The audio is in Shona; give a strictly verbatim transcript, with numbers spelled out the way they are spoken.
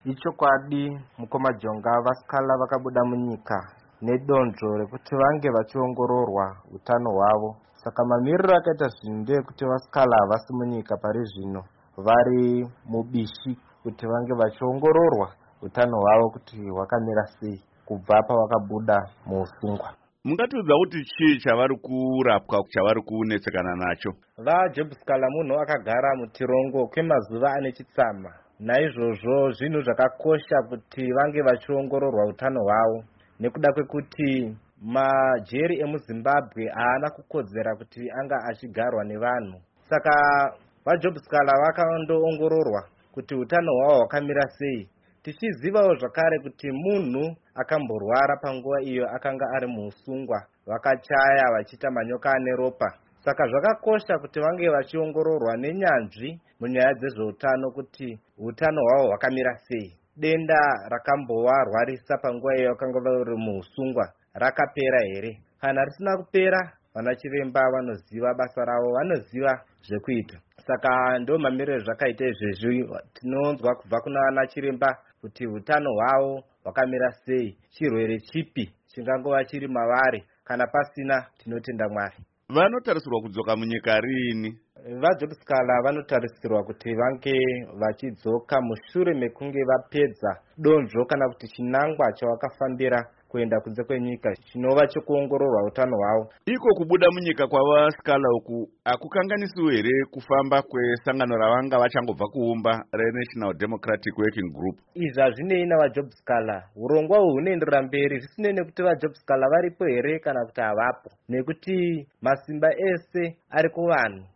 Ichokwadi mukoma Jonga vasikala vakabuda munyika nedonzvo rekuti vange vachiongororwa utano hwavo. Saka mamiriro akaita zvinhu ndeyekuti vasikala havasi munyika pari zvino, vari mubishi kuti vange vachiongororwa utano hwavo kuti hwakamira sei kubva pavakabuda muusungwa. Mungatiudza kuti chii chavari kurapwa chavari kunetsekana nacho? VaJobhusikala munhu akagara mutirongo kwemazuva ane chitsama. Naizvozvo zvinhu zvakakosha kuti vange vachiongororwa utano hwavo, nekuda kwekuti majeri emuZimbabwe haana kukodzera kuti anga achigarwa nevanhu. Saka vaJobhusikala vakandoongororwa kuti utano hwavo hwakamira sei, tichizivawo zvakare kuti munhu akamborwara panguva iyo akanga ari muusungwa, vakachaya vachiita manyoka ane ropa. Saka zvakakosha kuti vange vachiongororwa nenyanzvi munyaya dzezveutano kuti utano hwavo hwakamira sei. Denda rakambovarwarisa panguva iyo vakanga vari muusungwa rakapera here? Kana risina kupera, vana chiremba vanoziva basa ravo, vanoziva zvekuita. Saka ndo mamiriro zvakaita izvezvi, tinonzwa kubva kuna vana chiremba kuti utano hwavo hwakamira sei, chirwere chipi chingangova chiri mavari. Kana pasina, tinotenda Mwari. Vanotarisirwa kudzoka munyika rini? VaJobhusikala vanotarisirwa kuti vange vachidzoka mushure mekunge vapedza donzvo kana kuti chinangwa chavakafambira kuenda kunze kwenyika, chinova chekuongororwa utano hwavo. Iko kubuda munyika kwavasikala uku akukanganisiwe here kufamba kwesangano ravanga vachangobva kuumba reNational Democratic Working Group? Izvi hazvinei navaJobhusikala. Urongwa uhu hunoenderera mberi zvisinei nekuti vaJobhusikala varipo here kana kuti havapo, nekuti masimba ese ari kuvanhu.